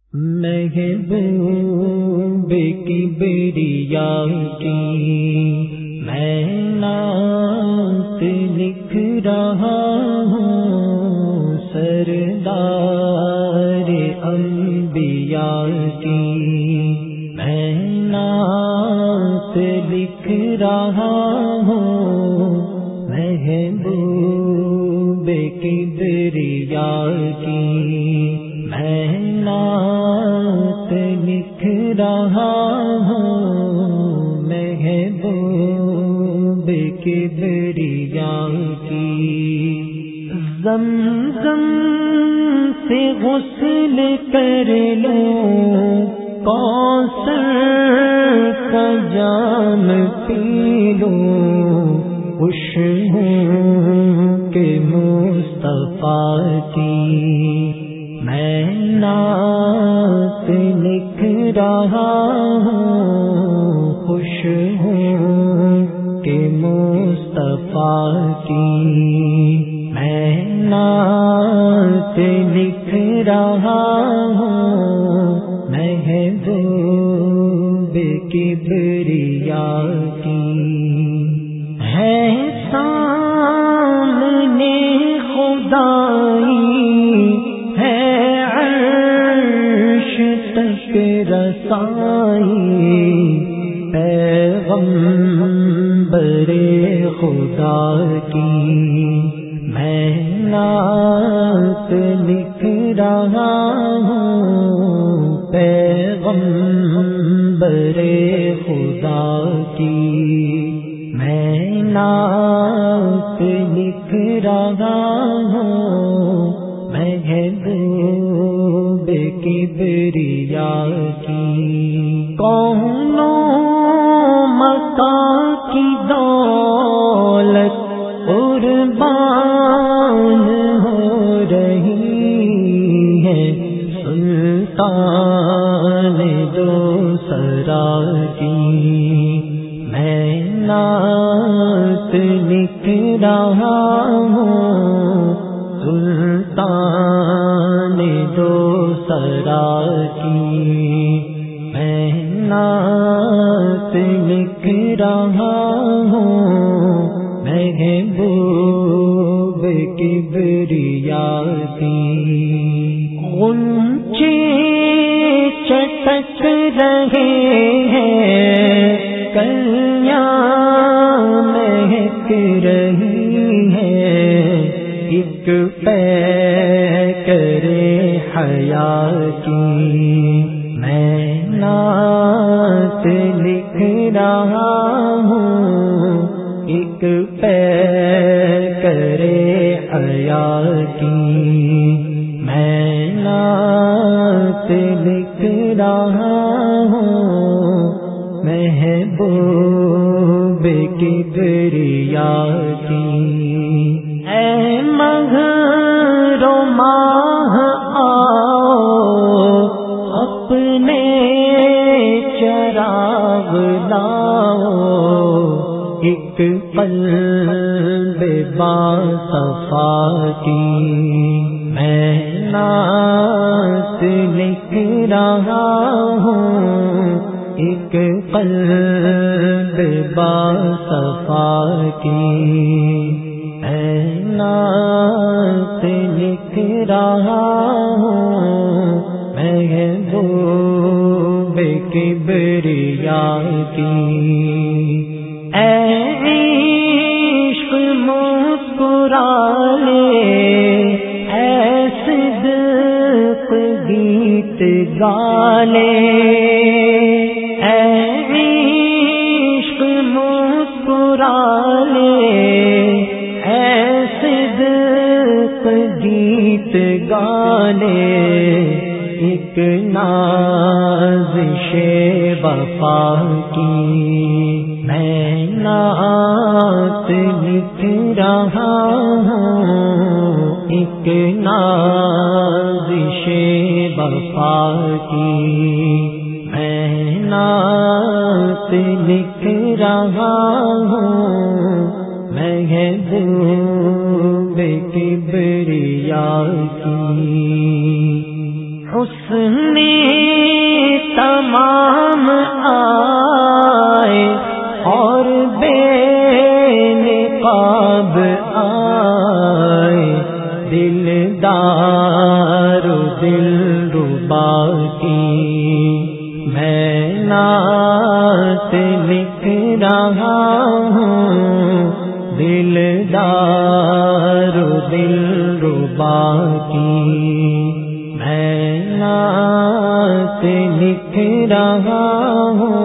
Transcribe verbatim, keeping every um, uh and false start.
محبوب کبریا کی میں نعت لکھ رہا ہوں، سردار انبیاء کی میں نعت لکھ رہا ہوں، محبوب کبریا کی میں نعت لکھ رہا ہوں، محبوب کبریا کی زمزم سے غسل کر لوں، کوثر کا جام پی لوں، خوش ہوں کہ مصطفیٰ کی میں نعت لکھ رہا ہوں، خوش ہوں کہ مصطفیٰ کی میں نعت لکھ رہا ہوں، محبوب کبریا کی ہے سامنے خدائی ہے عرش تک رسائی، پیغمبر خدا کی میں نعت لکھ رہا ہوں، پیغمبر خدا کی میں نعت لکھ رہا ہوں، محبوب کبریا کی کونوں مکان کی دولت قربان ہو رہی ہے، سلطان دو سرا کی میں نعت لکھ رہا ہوں، سلطان دو سرا کی میں نعت لکھ رہا ہوں، محبوب کبریا کی غنچے چٹک رہے ہیں، کلیاں مہک رہی ہیں، ایک پیکرے حیا کی میں نعت لکھ رہا ہوں، ایک پیکرے حیا کی میں نعت لکھ رہا ہوں، محبوب کبریا کی اے مہر و ماہ آؤ، اپنے چراغ لاؤ، ایک قلب باصفا کی میں نعت لکھ رہا ہوں، ایک قلب باصفا کی میں نعت لکھ رہا ہوں، محبوب کبریا کی اے عشق مسکرا لے، اے صدق گیت گا لے، اے عشق مسکرا لے، اے صدق گیت گا لے، ایک نازش وفا کی میں نعت لکھ رہا ہوں، ایک نازش وفا کی میں نعت لکھ رہا ہوں، محبوب کبریا کی حسنی تمام آئے اور بے نقاب آئے، دلدار دل ربا کی میں نعت لکھ رہا ہوں، دلدار دل ربا کی میں نعت لکھ رہا ہوں۔